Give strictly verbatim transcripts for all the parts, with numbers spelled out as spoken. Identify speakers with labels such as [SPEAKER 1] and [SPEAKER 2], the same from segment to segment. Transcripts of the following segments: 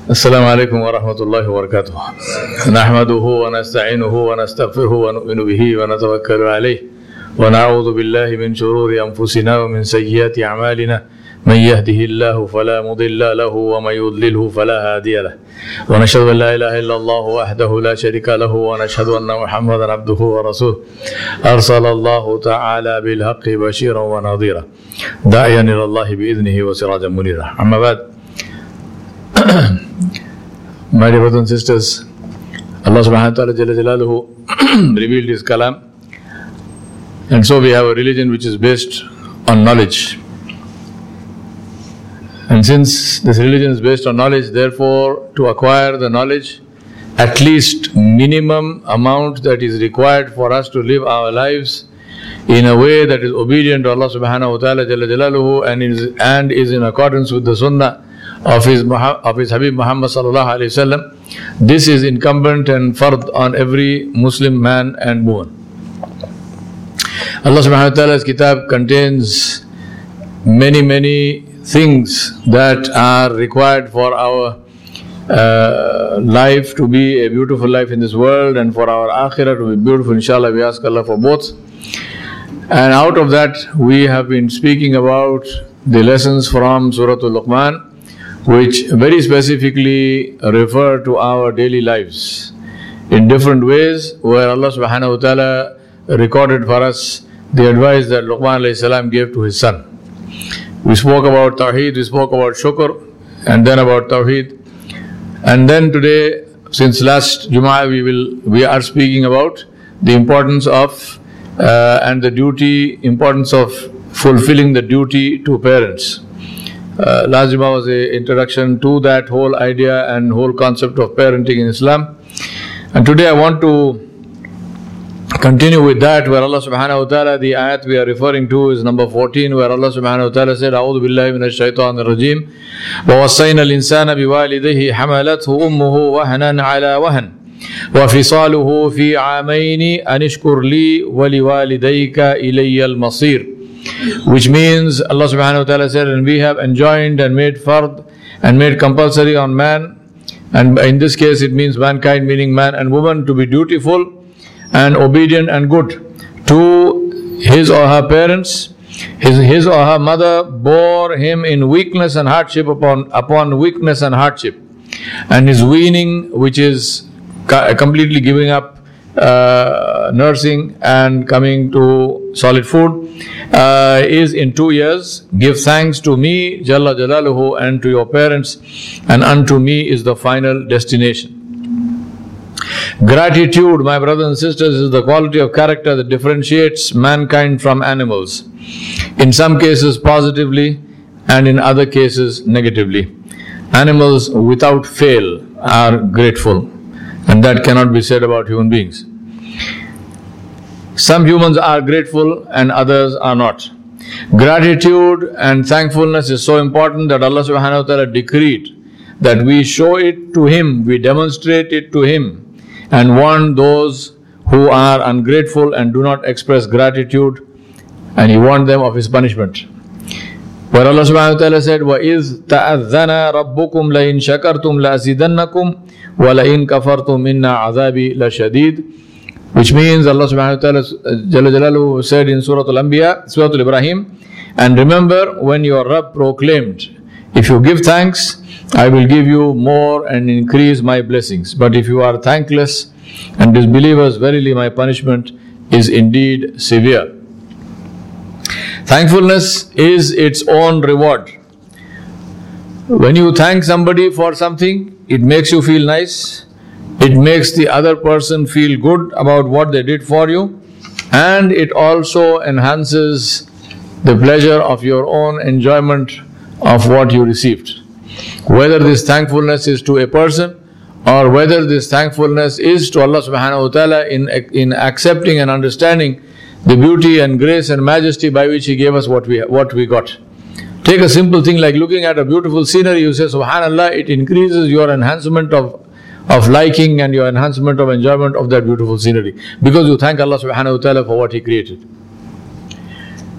[SPEAKER 1] السلام عليكم ورحمة الله وبركاته. نحمده ونستعينه ونستغفره ونؤمن به ونتوكل عليه ونعوذ بالله من شرور أنفسنا ومن سيئات أعمالنا. من يهده الله فلا مضل له ومن يضلله فلا هادي له. ونشهد أن لا إله إلا الله وحده لا شريك له ونشهد أن محمدا عبده ورسوله أرسل الله تعالى بالحق بشيرا ونظيرا داعيا إلى الله بإذنه وسراجا منيرا. أما بعد, my dear brothers and sisters, Allah subhanahu wa ta'ala Jalla Jalaluhu revealed His kalam, and so we have a religion which is based on knowledge. And since this religion is based on knowledge, therefore to acquire the knowledge, at least minimum amount that is required for us to live our lives in a way that is obedient to Allah subhanahu wa ta'ala Jalla Jalaluhu and is, and is in accordance with the sunnah of his, of his Habib Muhammad sallallahu alayhi wa sallam, this is incumbent and fard on every Muslim man and woman. Allah subhanahu wa ta'ala's kitab contains many, many things that are required for our uh, life to be a beautiful life in this world and for our akhirah to be beautiful, inshallah. We ask Allah for both. And out of that, we have been speaking about the lessons from Surah Al-Luqman, which very specifically refer to our daily lives in different ways, where Allah subhanahu wa ta'ala recorded for us the advice that Luqman alayhi salam gave to his son. We spoke about Tawheed, we spoke about Shukr, and then about Tawheed. And then today, since last Jum'ah, we will we are speaking about the importance of uh, and the duty, importance of fulfilling the duty to parents. Uh, last Jum'ah was an introduction to that whole idea and whole concept of parenting in Islam. And today I want to continue with that, where Allah subhanahu wa ta'ala, the ayat we are referring to is number fourteen, where Allah subhanahu wa ta'ala said, أعوذ بالله من الشيطان الرجيم ووصينا الإنسان بوالديه حملته أمه وهنا على وهن وفصاله في عامين أن اشكر لي ولوالديك إلي المصير. Which means Allah subhanahu wa ta'ala said, and we have enjoined and made fard and made compulsory on man, and in this case it means mankind, meaning man and woman, to be dutiful and obedient and good to his or her parents. His, his or her mother bore him in weakness and hardship upon, upon weakness and hardship. And his weaning, which is completely giving up uh, nursing and coming to solid food, uh, is in two years. Give thanks to me, Jalla Jalaluhu, and to your parents, and unto me is the final destination. Gratitude, my brothers and sisters, is the quality of character that differentiates mankind from animals. In some cases positively, and in other cases negatively. Animals without fail are grateful, and that cannot be said about human beings. Some humans are grateful and others are not. Gratitude and thankfulness is so important that Allah subhanahu wa ta'ala decreed that we show it to Him, we demonstrate it to Him, and warn those who are ungrateful and do not express gratitude, and He warned them of His punishment. Where Allah subhanahu wa ta'ala said, وَإِذْ تَأَذَّنَا رَبُّكُمْ لَإِنْ شَكَرْتُمْ لَأَزِيدَنَّكُمْ وَلَئِنْ كَفَرْتُمْ مِنَّا عَذَابِي لَشَدِيدٌ. Which means Allah subhanahu wa ta'ala Jalla Jalaluhu said in Surah Al-Anbiya, Surah Al-Ibrahim, and remember when your Rabb proclaimed, if you give thanks, I will give you more and increase my blessings. But if you are thankless and disbelievers, verily my punishment is indeed severe. Thankfulness is its own reward. When you thank somebody for something, it makes you feel nice. It makes the other person feel good about what they did for you, and it also enhances the pleasure of your own enjoyment of what you received. Whether this thankfulness is to a person or whether this thankfulness is to Allah subhanahu wa ta'ala in, in accepting and understanding the beauty and grace and majesty by which He gave us what we, what we got. Take a simple thing like looking at a beautiful scenery, you say subhanallah, it increases your enhancement of of liking and your enhancement of enjoyment of that beautiful scenery, because you thank Allah subhanahu wa ta'ala for what He created.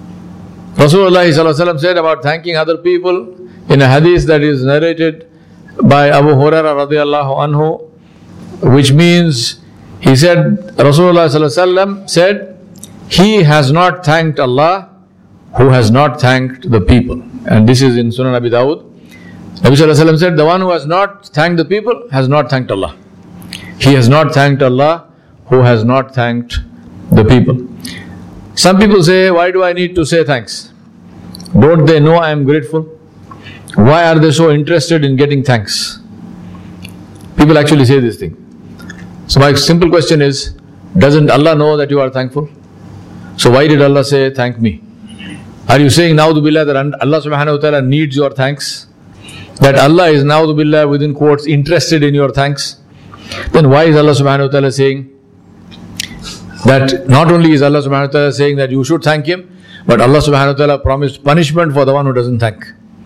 [SPEAKER 1] Rasulullah sallallahu alaihi wasallam said about thanking other people in a hadith that is narrated by Abu Hurairah radiallahu anhu, which means, he said, Rasulullah sallallahu alaihi wasallam said, he has not thanked Allah who has not thanked the people. And this is in Sunan Abi Dawud. Nabi sallallahu alaihi wasallam said, the one who has not thanked the people has not thanked Allah. He has not thanked Allah who has not thanked the people. Some people say, why do I need to say thanks? Don't they know I am grateful? Why are they so interested in getting thanks? People actually say this thing. So my simple question is, doesn't Allah know that you are thankful? So why did Allah say, thank me? Are you saying, na'udhu billah, that Allah subhanahu wa ta'ala needs your thanks? That Allah is, na'udhu billah, within quotes, interested in your thanks? Then why is Allah subhanahu wa ta'ala saying that not only is Allah subhanahu wa ta'ala saying that you should thank Him, but Allah subhanahu wa ta'ala promised punishment for the one who doesn't thank.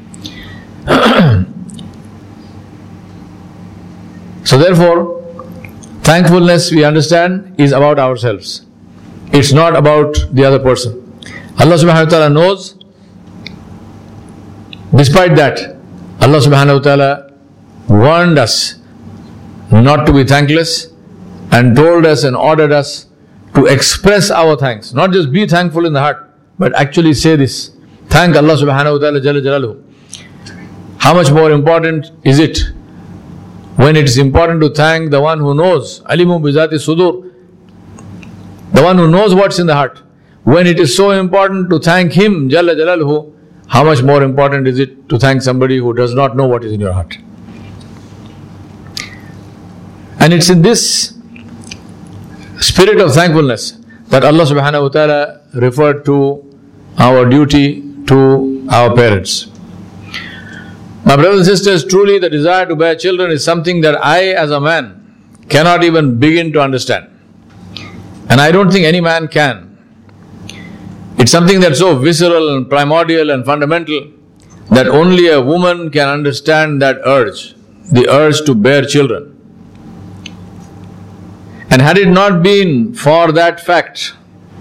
[SPEAKER 1] So therefore, thankfulness, we understand, is about ourselves. It's not about the other person. Allah subhanahu wa ta'ala knows. Despite that, Allah subhanahu wa ta'ala warned us not to be thankless and told us and ordered us to express our thanks. Not just be thankful in the heart, but actually say this. Thank Allah subhanahu wa ta'ala jalla jalaluhu. How much more important is it when it is important to thank the one who knows, alimu bizati sudur, the one who knows what's in the heart. When it is so important to thank Him, Jalla Jalaluhu, how much more important is it to thank somebody who does not know what is in your heart? And it's in this spirit of thankfulness that Allah subhanahu wa ta'ala referred to our duty to our parents. My brothers and sisters, truly the desire to bear children is something that I as a man cannot even begin to understand. And I don't think any man can. It's something that's so visceral and primordial and fundamental that only a woman can understand that urge, the urge to bear children. And had it not been for that fact,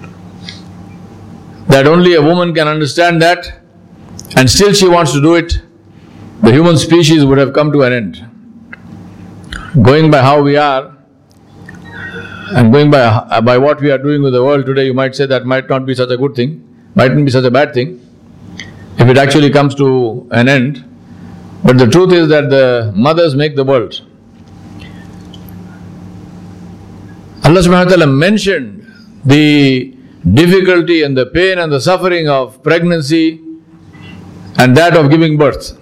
[SPEAKER 1] that only a woman can understand that, and still she wants to do it, the human species would have come to an end. Going by how we are, and going by, by what we are doing with the world today, you might say that might not be such a good thing, mightn't be such a bad thing, if it actually comes to an end. But the truth is that the mothers make the world. Allah subhanahu wa ta'ala mentioned the difficulty and the pain and the suffering of pregnancy and that of giving birth.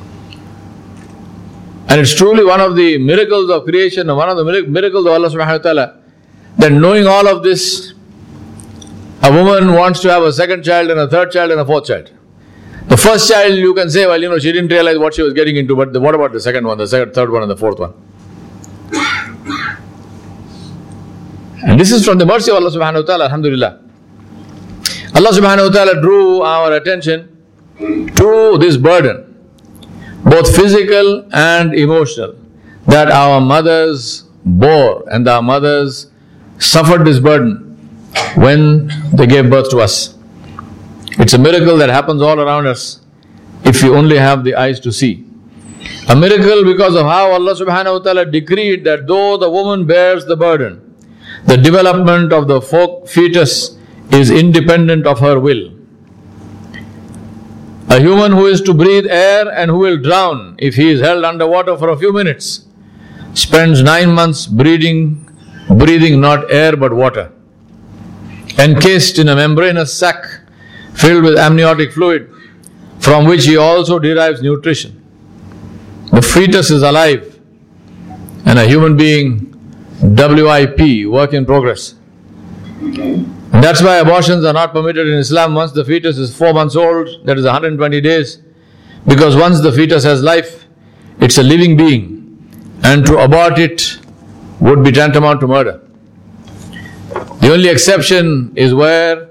[SPEAKER 1] And it's truly one of the miracles of creation, one of the miracles of Allah subhanahu wa ta'ala, that knowing all of this, a woman wants to have a second child and a third child and a fourth child. The first child, you can say, well, you know, she didn't realize what she was getting into, but the, what about the second one, the second, third one and the fourth one? And this is from the mercy of Allah subhanahu wa ta'ala, alhamdulillah. Allah subhanahu wa ta'ala drew our attention to this burden, both physical and emotional, that our mothers bore, and our mothers suffered this burden when they gave birth to us. It's a miracle that happens all around us if we only have the eyes to see. A miracle because of how Allah subhanahu wa ta'ala decreed that though the woman bears the burden, the development of the fetus is independent of her will. A human who is to breathe air and who will drown if he is held underwater for a few minutes spends nine months breathing, breathing not air but water, encased in a membranous sac filled with amniotic fluid from which he also derives nutrition. The fetus is alive and a human being, W I P, work in progress. And that's why abortions are not permitted in Islam once the fetus is four months old, that is one hundred twenty days. Because once the fetus has life, it's a living being, and to abort it would be tantamount to murder. The only exception is where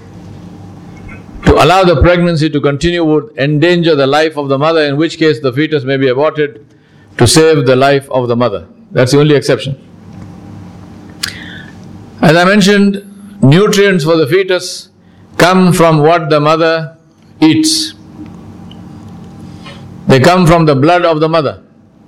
[SPEAKER 1] to allow the pregnancy to continue would endanger the life of the mother, in which case the fetus may be aborted to save the life of the mother. That's the only exception. As I mentioned, nutrients for the fetus come from what the mother eats. They come from the blood of the mother.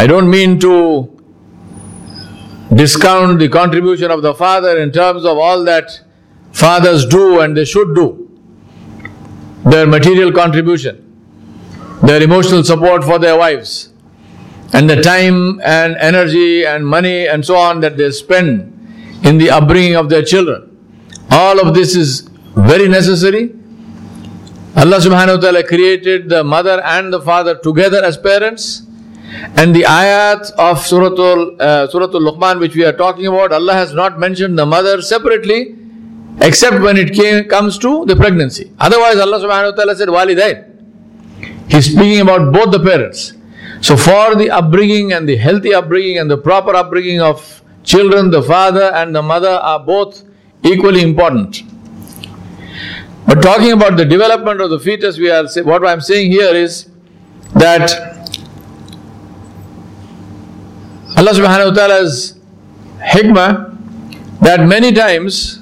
[SPEAKER 1] I don't mean to discount the contribution of the father in terms of all that fathers do and they should do. Their material contribution, their emotional support for their wives, and the time and energy and money and so on that they spend in the upbringing of their children. All of this is very necessary. Allah subhanahu wa ta'ala created the mother and the father together as parents. And the ayat of Suratul, uh, Suratul Luqman which we are talking about, Allah has not mentioned the mother separately except when it came, comes to the pregnancy. Otherwise Allah subhanahu wa ta'ala said walidain. He's speaking about both the parents. So for the upbringing and the healthy upbringing and the proper upbringing of children, the father and the mother are both equally important. But talking about the development of the fetus, we are what I'm saying here is that Allah subhanahu wa ta'ala's hikmah, that many times,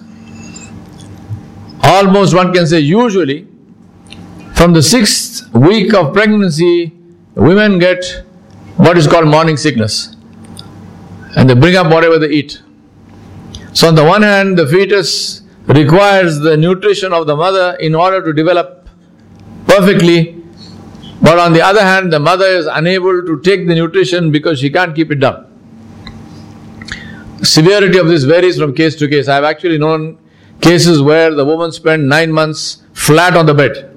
[SPEAKER 1] almost one can say usually, from the sixth week of pregnancy, women get what is called morning sickness. And they bring up whatever they eat. So on the one hand, the fetus requires the nutrition of the mother in order to develop perfectly. But on the other hand, the mother is unable to take the nutrition because she can't keep it down. The severity of this varies from case to case. I have actually known cases where the woman spent nine months flat on the bed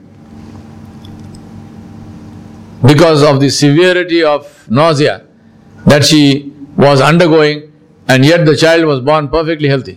[SPEAKER 1] because of the severity of nausea that she was undergoing, and yet the child was born perfectly healthy.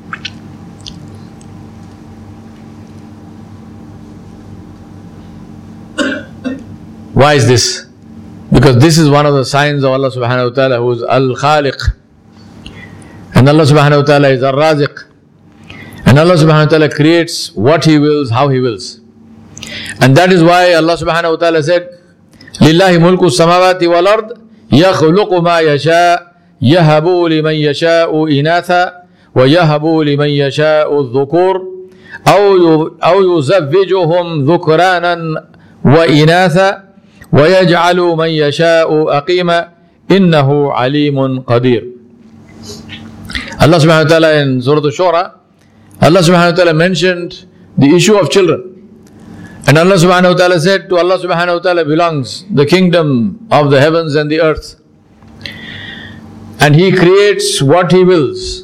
[SPEAKER 1] Why is this? Because this is one of the signs of Allah subhanahu wa ta'ala, who is Al-Khaliq. And Allah subhanahu wa ta'ala is Ar-Raziq. And Allah subhanahu wa ta'ala creates what He wills, how He wills. And that is why Allah subhanahu wa ta'ala said, لِلَّهِ مُلْكُ السَّمَاوَاتِ وَالْأَرْضِ يَخْلُقُ مَا يَشَاءُ يَهَبُ لِمَنْ يَشَاءُ إِنَاثًا وَيَهَبُ لِمَنْ يَشَاءُ الذُّكُورَ أَوْ يُزَوِّجُهُمْ ذُكْرَانًا وَإِنَاثًا وَيَجْعَلُ مَنْ يَشَاءُ أَقِيمًا إِنَّهُ عَلِيمٌ قَدِيرٌ. Allah subhanahu wa ta'ala in Surah Al-Shura, Allah subhanahu wa ta'ala mentioned the issue of children. And Allah subhanahu wa ta'ala said, to Allah subhanahu wa ta'ala belongs the kingdom of the heavens and the earth. And He creates what He wills.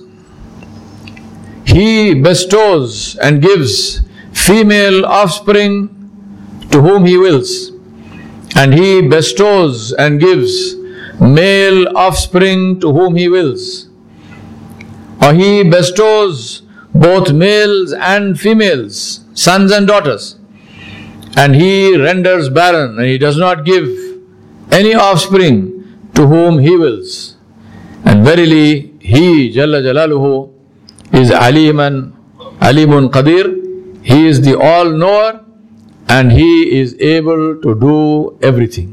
[SPEAKER 1] He bestows and gives female offspring to whom He wills. And He bestows and gives male offspring to whom He wills. Or He bestows both males and females, sons and daughters. And He renders barren, and He does not give any offspring to whom He wills. And verily, He, Jalla Jalaluhu, is Aliman, Alimun Qadir. He is the all-knower, and He is able to do everything.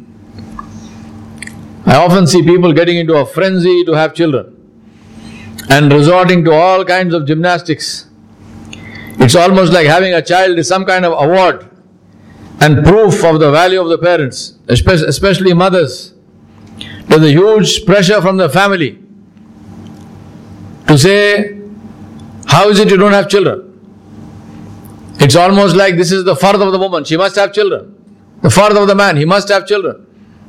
[SPEAKER 1] I often see people getting into a frenzy to have children and resorting to all kinds of gymnastics. It's almost like having a child is some kind of award and proof of the value of the parents, especially mothers. There's a huge pressure from the family to say, how is it you don't have children? It's almost like this is the fard of the woman, she must have children. The fard of the man, he must have children.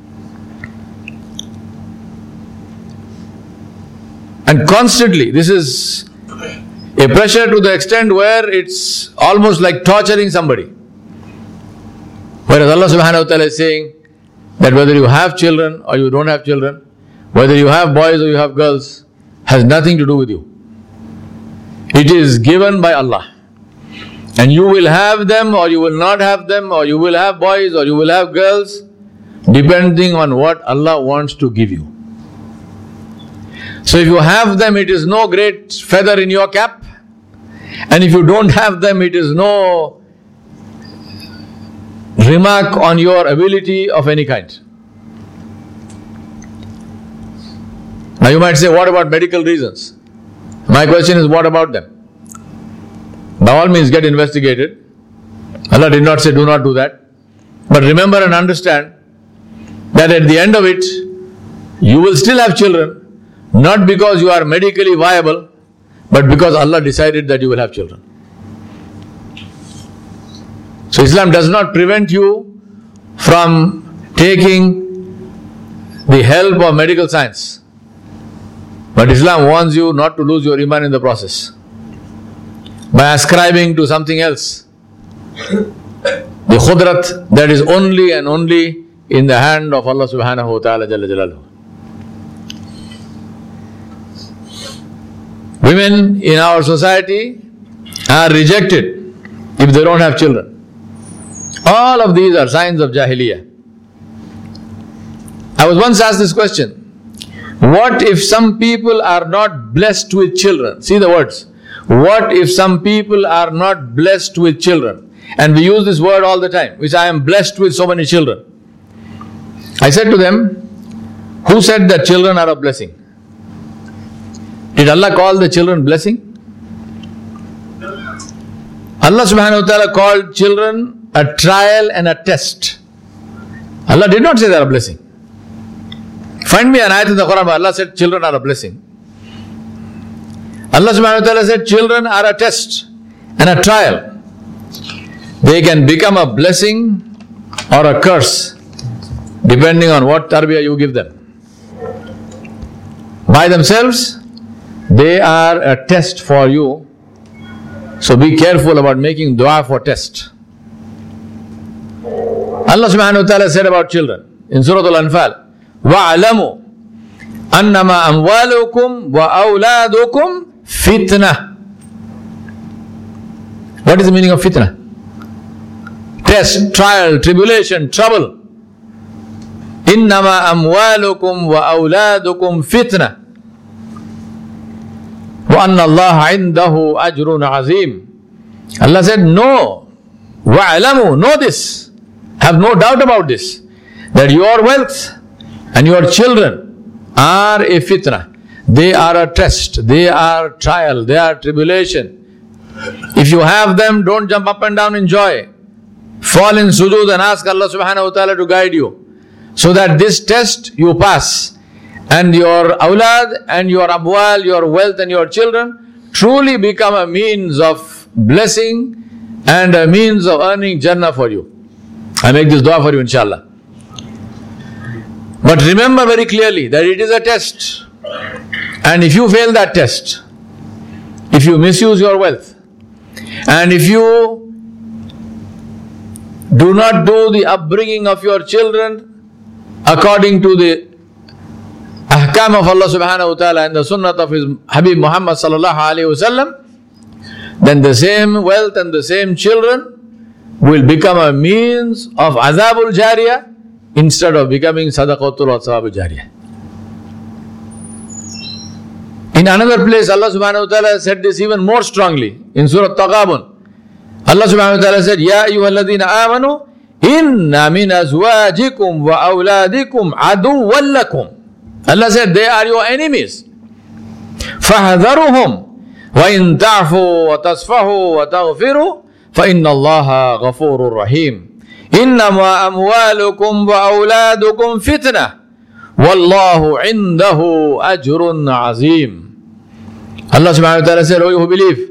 [SPEAKER 1] And constantly, this is a pressure to the extent where it's almost like torturing somebody. Whereas Allah subhanahu wa ta'ala is saying that whether you have children or you don't have children, whether you have boys or you have girls, has nothing to do with you. It is given by Allah. And you will have them or you will not have them, or you will have boys or you will have girls, depending on what Allah wants to give you. So if you have them, it is no great feather in your cap. And if you don't have them, it is no remark on your ability of any kind. Now you might say, what about medical reasons? My question is, what about them? By all means, get investigated. Allah did not say do not do that. But remember and understand that at the end of it, you will still have children, not because you are medically viable, but because Allah decided that you will have children. So Islam does not prevent you from taking the help of medical science. But Islam warns you not to lose your iman in the process by ascribing to something else the khudrat that is only and only in the hand of Allah subhanahu wa ta'ala jalla jalaluhu. Women in our society are rejected if they don't have children. All of these are signs of Jahiliyyah. I was once asked this question. What if some people are not blessed with children? See the words. What if some people are not blessed with children? And we use this word all the time, which I am blessed with so many children. I said to them, who said that children are a blessing? Did Allah call the children blessing? Allah subhanahu wa ta'ala called children a trial and a test. Allah did not say they are a blessing. Find me an ayat in the Quran where Allah said children are a blessing. Allah subhanahu wa ta'ala said children are a test and a trial. They can become a blessing or a curse depending on what tarbiyah you give them. By themselves, they are a test for you. So be careful about making dua for test. Allah subhanahu wa ta'ala said about children in Surah Al-Anfal, وَعْلَمُوا أَنَّمَا أَمْوَالُكُمْ وَأَوْلَادُكُمْ فِتْنَةٌ. What is the meaning of fitna? Test, trial, tribulation, trouble. إِنَّمَا أَمْوَالُكُمْ وَأَوْلَادُكُمْ فِتْنَةٌ وَأَنَّ اللَّهَ عِنْدَهُ أَجْرٌ عَظِيمٌ. Allah said, no. وَعْلَمُوا, know this. Have no doubt about this. That your wealth and your children are a fitna. They are a test. They are trial. They are tribulation. If you have them, don't jump up and down in joy. Fall in sujood and ask Allah subhanahu wa ta'ala to guide you. So that this test you pass. And your awlad and your amwal, your wealth and your children truly become a means of blessing and a means of earning Jannah for you. I make this dua for you, inshallah. But remember very clearly that it is a test. And if you fail that test, if you misuse your wealth, and if you do not do the upbringing of your children according to the ahkam of Allah subhanahu wa ta'ala and the sunnah of His Habib Muhammad sallallahu alayhi wa sallam, then the same wealth and the same children will become a means of azabul jariyah instead of becoming sadaqatul wa sawabul jariyah. In another place, Allah subhanahu wa ta'ala said this even more strongly in Surah Taghabun. Allah subhanahu wa ta'ala said, Ya ayyuhalladhina amanu, inna min azwajikum wa awladikum aduwwan lakum. Allah said, they are your enemies. فَحَذَرُهُمْ وَإِن تَعْفُوا وَتَصْفَحُوا وَتَغْفِرُوا فَإِنَّ اللَّهَ غَفُورٌ رَحِيمٌ إِنَّمَا أَمْوَالُكُمْ وَأَوْلَادُكُمْ فِتْنَةٌ وَاللَّهُ عِنْدَهُ أَجْرٌ عَظِيمٌ. Allah subhanahu wa ta'ala said, O you who believe,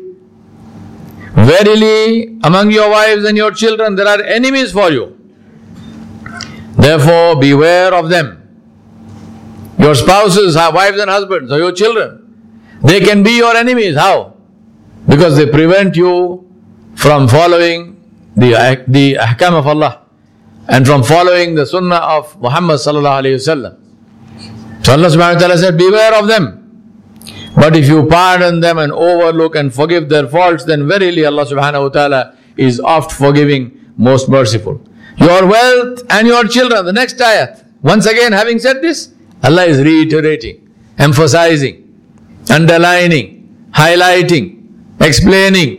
[SPEAKER 1] verily among your wives and your children there are enemies for you. Therefore beware of them. Your spouses, wives and husbands, or your children, they can be your enemies. How? Because they prevent you from following the, the ahkam of Allah and from following the sunnah of Muhammad sallallahu alayhi wa sallam. So Allah subhanahu wa ta'ala said, beware of them. But if you pardon them and overlook and forgive their faults, then verily Allah subhanahu wa ta'ala is oft forgiving, most merciful. Your wealth and your children, the next ayat. Once again, having said this, Allah is reiterating, emphasizing, underlining, highlighting, explaining.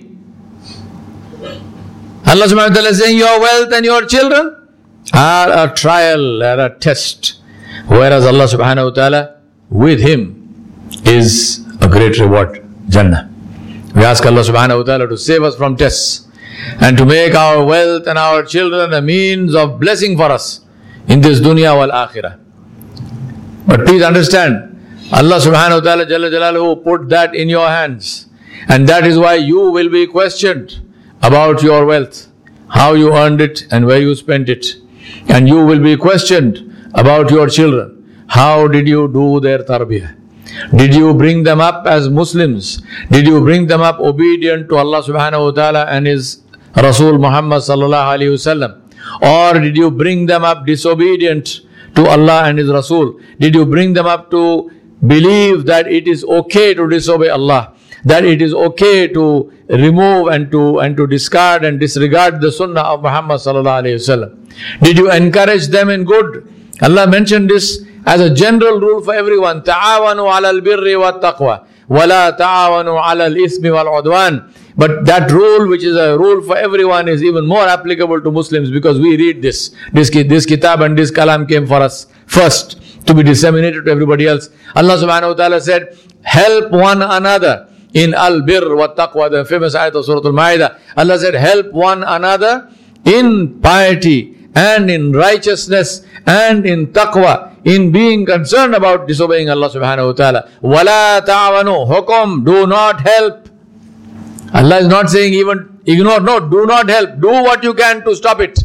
[SPEAKER 1] Allah subhanahu wa ta'ala is saying, your wealth and your children are a trial, are a test. Whereas Allah subhanahu wa ta'ala, with Him, is a great reward, Jannah. We ask Allah subhanahu wa ta'ala to save us from tests and to make our wealth and our children a means of blessing for us in this dunya wal akhirah. But please understand, Allah subhanahu wa ta'ala Jalla Jalaluhu put that in your hands. And that is why you will be questioned about your wealth, how you earned it and where you spent it. And you will be questioned about your children. How did you do their tarbiyah? Did you bring them up as Muslims? Did you bring them up obedient to Allah subhanahu wa ta'ala and His Rasul Muhammad sallallahu alayhi wasallam? Or did you bring them up disobedient to Allah and His Rasul? Did you bring them up to believe that it is okay to disobey Allah, that it is okay to remove and to and to discard and disregard the sunnah of Muhammad sallallahu alayhi wasallam? Did you encourage them in good? Allah mentioned this as a general rule for everyone. Ta'awanu alal birri wa taqwa wala ta'awanu alal ismi wal udwan. But that rule, which is a rule for everyone, is even more applicable to Muslims because we read this. This, this kitab and this kalam came for us first to be disseminated to everybody else. Allah subhanahu wa ta'ala said, help one another in al-birr wa taqwa, the famous ayat of Surah Al-Ma'idah. Allah said, help one another in piety and in righteousness and in taqwa, in being concerned about disobeying Allah subhanahu wa ta'ala. Wala ta'awanu, hukum, do not help. Allah is not saying even ignore, no, do not help. Do what you can to stop it.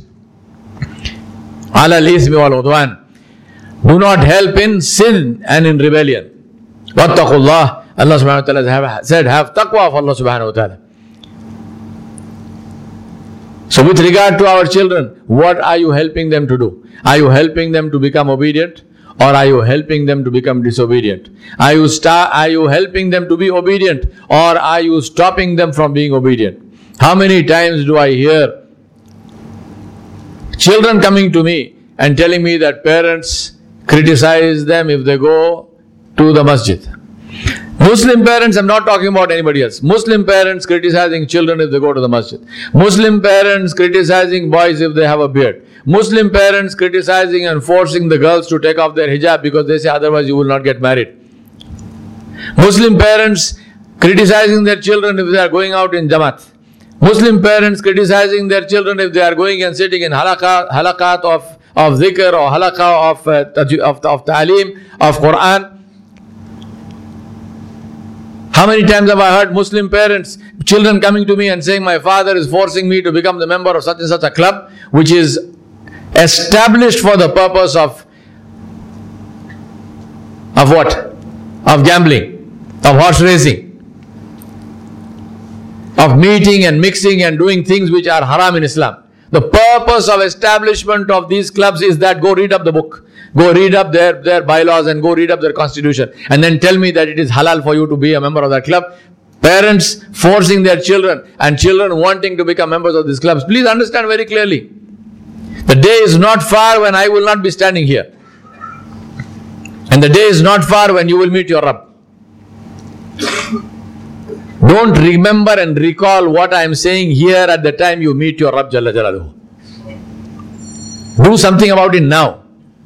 [SPEAKER 1] Alal ismi wal udwan. Do not help in sin and in rebellion. Wattaqullah. Allah subhanahu wa ta'ala said, have taqwa of Allah subhanahu wa ta'ala. So with regard to our children, what are you helping them to do? Are you helping them to become obedient? Or are you helping them to become disobedient? Are you star, are you helping them to be obedient? Or are you stopping them from being obedient? How many times do I hear children coming to me and telling me that parents criticize them if they go to the masjid? Muslim parents, I'm not talking about anybody else. Muslim parents criticizing children if they go to the masjid. Muslim parents criticizing boys if they have a beard. Muslim parents criticizing and forcing the girls to take off their hijab because they say otherwise you will not get married. Muslim parents criticizing their children if they are going out in Jamaat. Muslim parents criticizing their children if they are going and sitting in halaqat, halaqat of, of dhikr or halaqah of, uh, of, of ta'aleem, of Quran. How many times have I heard Muslim parents, children coming to me and saying, my father is forcing me to become the member of such and such a club, which is established for the purpose of, of what? Of gambling, of horse racing, of meeting and mixing and doing things which are haram in Islam. The purpose of establishment of these clubs is that go read up the book. Go read up their, their bylaws and go read up their constitution. And then tell me that it is halal for you to be a member of that club. Parents forcing their children and children wanting to become members of these clubs. Please understand very clearly. The day is not far when I will not be standing here. And the day is not far when you will meet your Rabb. Don't remember and recall what I am saying here at the time you meet your Rabb Jalla Jalaluhu. Do something about it now.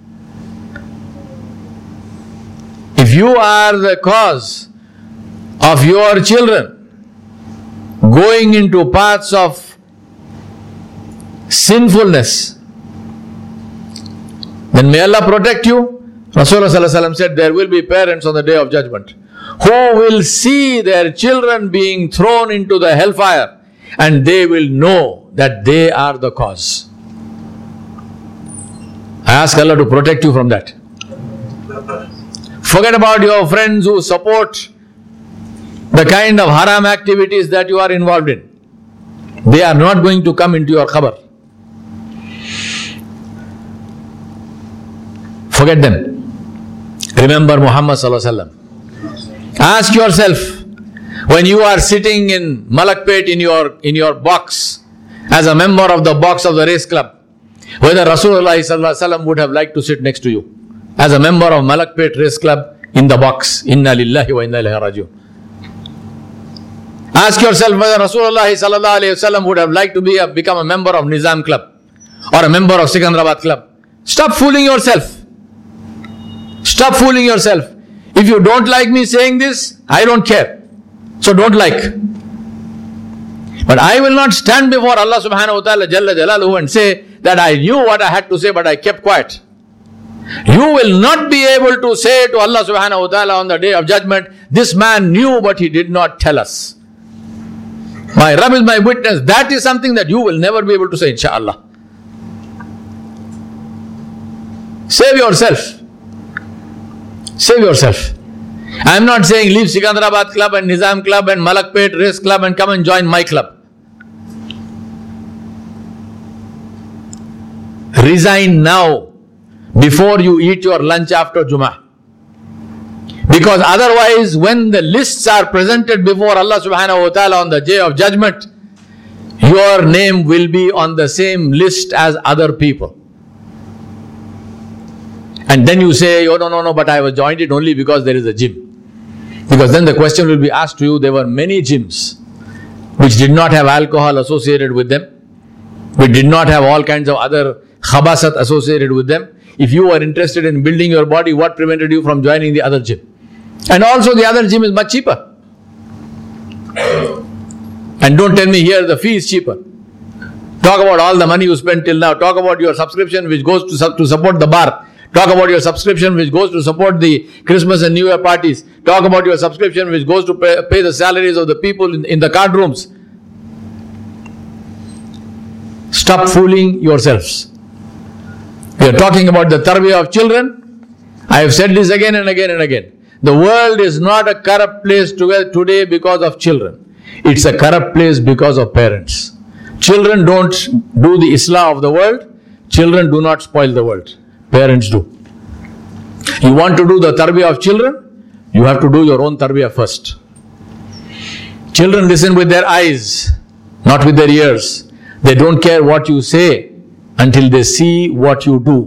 [SPEAKER 1] If you are the cause of your children going into paths of sinfulness, then may Allah protect you. Rasulullah sallallahu alaihi wasallam said there will be parents on the day of judgment who will see their children being thrown into the hellfire and they will know that they are the cause. I ask Allah to protect you from that. Forget about your friends who support the kind of haram activities that you are involved in. They are not going to come into your khabar. Forget them. Remember Muhammad sallallahu alaihi wasallam. Ask yourself, when you are sitting in Malakpet in your, in your box, as a member of the box of the race club, whether Rasulullah sallallahu alaihi wasallam would have liked to sit next to you, as a member of Malakpet race club in the box. Inna lillahi wa inna ilayhi rajiun. Ask yourself whether Rasulullah sallallahu alaihi wasallam would have liked to be a, become a member of Nizam club or a member of Sikandrabad club. Stop fooling yourself. Stop fooling yourself. If you don't like me saying this, I don't care. So don't like. But I will not stand before Allah subhanahu wa ta'ala Jalla Jalaluhu and say that I knew what I had to say but I kept quiet. You will not be able to say to Allah subhanahu wa ta'ala on the day of judgment, this man knew but he did not tell us. My Rabb is my witness. That is something that you will never be able to say, inshaAllah. Save yourself. Save yourself. I am not saying leave Sikandrabad Club and Nizam Club and Malakpet Race Club and come and join my club. Resign now before you eat your lunch after Jummah. Because otherwise, when the lists are presented before Allah subhanahu wa ta'ala on the day of judgment, your name will be on the same list as other people. And then you say, oh no, no, no, but I was joined it only because there is a gym. Because then the question will be asked to you, there were many gyms which did not have alcohol associated with them, which did not have all kinds of other khabasat associated with them. If you were interested in building your body, what prevented you from joining the other gym? And also the other gym is much cheaper. And don't tell me here the fee is cheaper. Talk about all the money you spent till now. Talk about your subscription which goes to, to support the bar. Talk about your subscription which goes to support the Christmas and New Year parties. Talk about your subscription which goes to pay, pay the salaries of the people in, in the card rooms. Stop fooling yourselves. We are talking about the tarbiyah of children. I have said this again and again and again. The world is not a corrupt place today because of children. It's a corrupt place because of parents. Children don't do the Islah of the world. Children do not spoil the world. Parents do. You want to do the tarbiyah of children? You have to do your own tarbiyah first. Children listen with their eyes, not with their ears. They don't care what you say until they see what you do.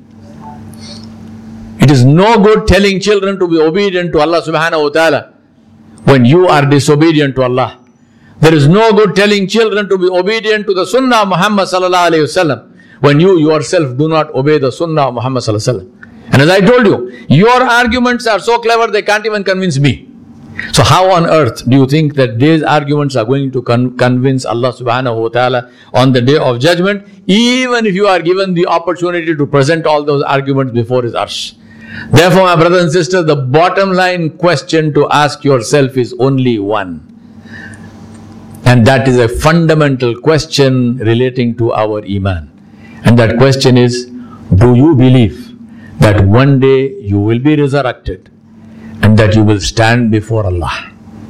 [SPEAKER 1] It is no good telling children to be obedient to Allah subhanahu wa ta'ala when you are disobedient to Allah. There is no good telling children to be obedient to the sunnah of Muhammad sallallahu alayhi wasallam when you yourself do not obey the sunnah of Muhammad sallallahu alayhi wasallam. And as I told you, your arguments are so clever they can't even convince me. So how on earth do you think that these arguments are going to con- convince Allah subhanahu wa ta'ala on the day of judgment, even if you are given the opportunity to present all those arguments before His arsh? Therefore, my brothers and sisters, the bottom line question to ask yourself is only one. And that is a fundamental question relating to our iman. And that question is, do you believe that one day you will be resurrected and that you will stand before Allah?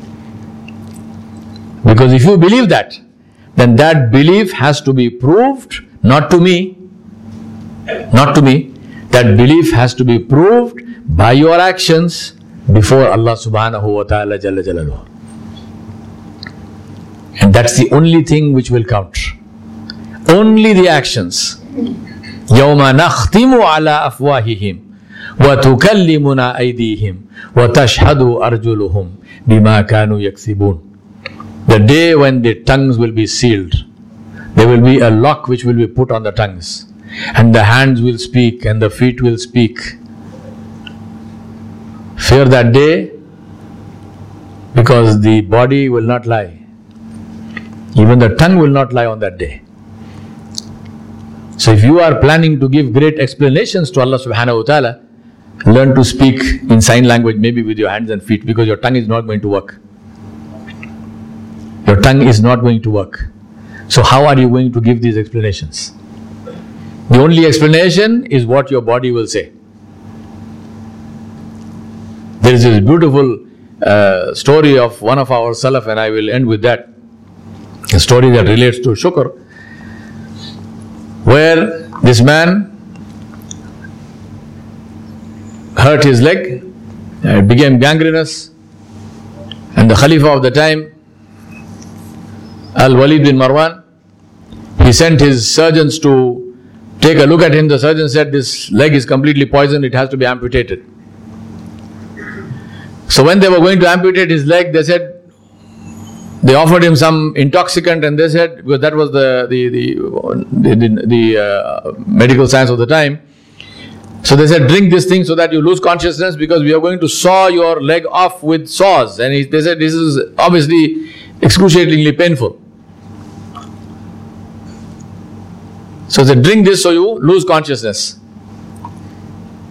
[SPEAKER 1] Because if you believe that, then that belief has to be proved, not to me, not to me. That belief has to be proved by your actions before Allah subhanahu wa ta'ala jalla jalaluhu. And that's the only thing which will count. Only the actions. يَوْمَ نَخْتِمُ عَلَىٰ أَفْوَاهِهِمْ وَتُكَلِّمُنَا أَيْدِيهِمْ وَتَشْهَدُ أَرْجُلُهُمْ بِمَا كَانُوا يَكْسِبُونَ. The day when the tongues will be sealed, there will be a lock which will be put on the tongues. And the hands will speak and the feet will speak. Fear that day, because the body will not lie. Even the tongue will not lie on that day. So if you are planning to give great explanations to Allah subhanahu wa ta'ala, learn to speak in sign language, maybe with your hands and feet, because your tongue is not going to work. Your tongue is not going to work. So how are you going to give these explanations? The only explanation is what your body will say. There is this beautiful uh, story of one of our Salaf, and I will end with that. A story that relates to shukr, where this man hurt his leg, it became gangrenous, and the Khalifa of the time, Al-Walid bin Marwan, he sent his surgeons to take a look at him. The surgeon said, this leg is completely poisoned, it has to be amputated. So when they were going to amputate his leg, they said, they offered him some intoxicant, and they said, because that was the the the, the, the, the uh, medical science of the time. So they said, drink this thing so that you lose consciousness, because we are going to saw your leg off with saws. And he, they said, this is obviously excruciatingly painful. So they drink this so you lose consciousness.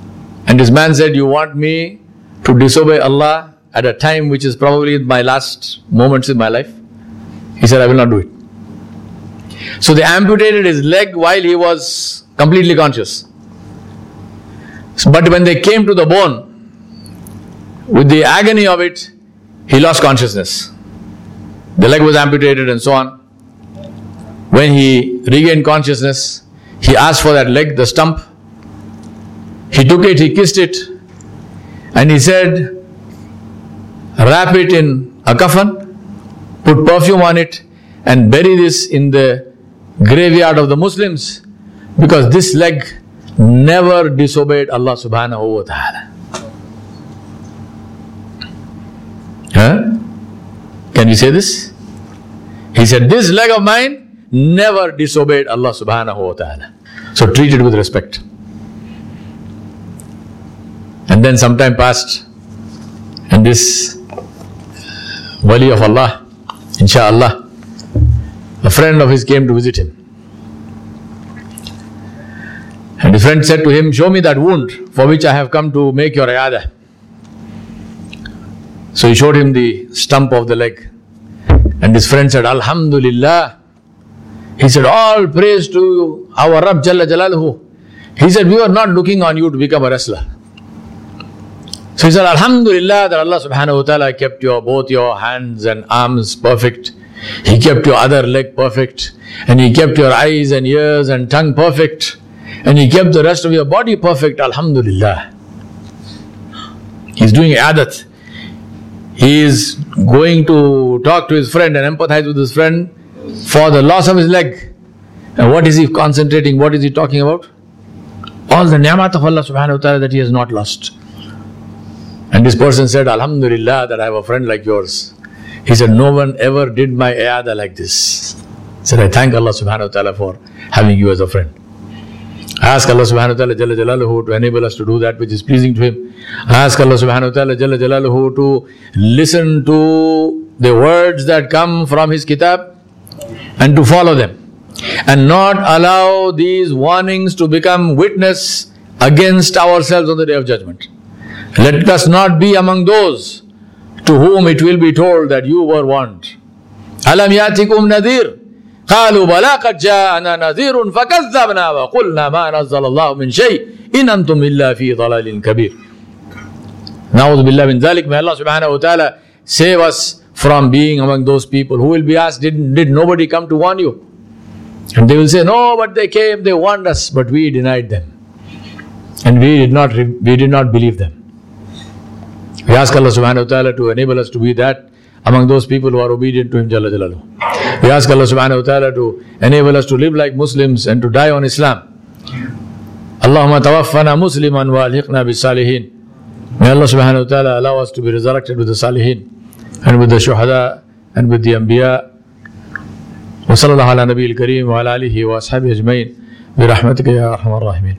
[SPEAKER 1] And this man said, you want me to disobey Allah at a time which is probably my last moments in my life? He said, I will not do it. So they amputated his leg while he was completely conscious. But when they came to the bone, with the agony of it, he lost consciousness. The leg was amputated and so on. When he regained consciousness, he asked for that leg, the stump. He took it, he kissed it, and he said, wrap it in a coffin, put perfume on it, and bury this in the graveyard of the Muslims, because this leg never disobeyed Allah subhanahu wa ta'ala. Huh? Can we say this? He said, this leg of mine never disobeyed Allah subhanahu wa ta'ala. So treat it with respect. And then some time passed, and this wali of Allah, inshaAllah, a friend of his came to visit him. And his friend said to him, show me that wound for which I have come to make your iyadah. So he showed him the stump of the leg. And his friend said, Alhamdulillah. He said, all praise to our Rabb Jalla Jalaluhu. He said, we were not looking on you to become a wrestler. So he said, Alhamdulillah that Allah subhanahu wa ta'ala kept your both your hands and arms perfect. He kept your other leg perfect. And He kept your eyes and ears and tongue perfect. And He kept the rest of your body perfect. Alhamdulillah. He's doing ibadat. He is going to talk to his friend and empathize with his friend for the loss of his leg. And what is he concentrating? What is he talking about? All the ni'mat of Allah subhanahu wa ta'ala that he has not lost. And this person said, Alhamdulillah that I have a friend like yours. He said, no one ever did my iyadah like this. He said, I thank Allah subhanahu wa ta'ala for having you as a friend. I ask Allah subhanahu wa ta'ala Jalla Jalaluhu to enable us to do that which is pleasing to Him. I ask Allah subhanahu wa ta'ala Jalla Jalaluhu to listen to the words that come from His kitab and to follow them. And not allow these warnings to become witness against ourselves on the Day of Judgment. Let us not be among those to whom it will be told that you were warned. Alam yatikum nadhir? قالوا بلى قد جاءنا نذير فكذبنا وقلنا ما نزل الله من شيء إن أنتم إلا في ضلال كبير. نعوذ بالله من ذلك. May Allah subhanahu wa ta'ala save us from being among those people who will be asked, did, did nobody come to warn you? And they will say, no, but they came, they warned us, but we denied them. And we did not, we did not believe them. We ask Allah subhanahu wa ta'ala to enable us to be that among those people who are obedient to Him Jalla Jalaluhu. We ask Allah subhanahu wa ta'ala to enable us to live like Muslims and to die on Islam. Allahumma tawaffana musliman wa alhiqna bis salihin. May Allah subhanahu wa ta'ala allow us to be resurrected with the salihin and with the shuhada and with the anbiya. Wa sallallahu ala nabiyil kareem wa ala alihi wa ashabihi ajmain bi rahmatika ya arhamar rahimin.